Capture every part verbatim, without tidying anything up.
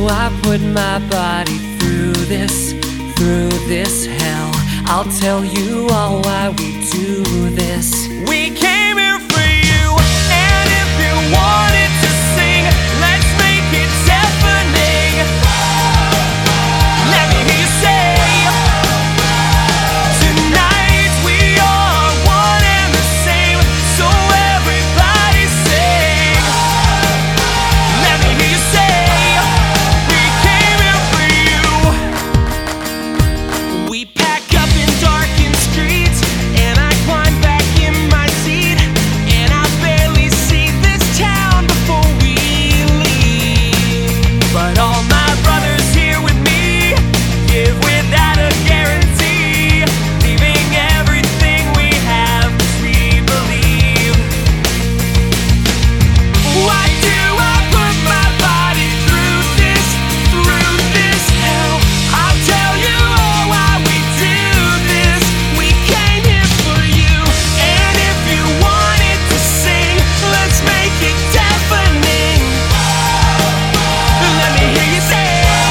do I put my body through this, through this hell? I'll tell you all why we do this. We came here for you, and if you wanted to sing, let's make it deafening. Let me hear you say, tonight we are one and the same, so everybody sing. Let me hear you say, we came here for you. We pack up in darkened streets, and I climb back in my seat, and I barely see this town before we leave. But all my brothers here with me give without a guarantee, leaving everything we have, 'cause we believe. Why do I put my body through this, through this hell? I'll tell you all why we do this. We came here for you, and if you wanted to sing, let's make it deafening. Let me hear you say,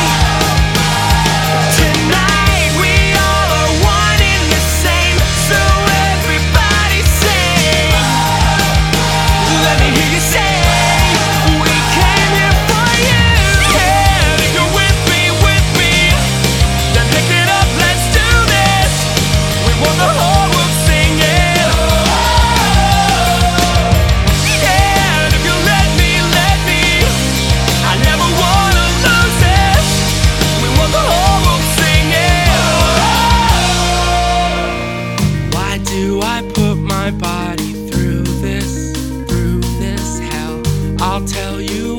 tonight we all are one in the same, so everybody sing. Let me hear you say, we came here for you. Yeah, if you're with me, with me, then pick it up, let's do this. We want the whole world singing. Yeah, if you let me, let me, I never wanna lose it. We want the whole world singing. Why do I put my body through this, through this hell? I'll tell you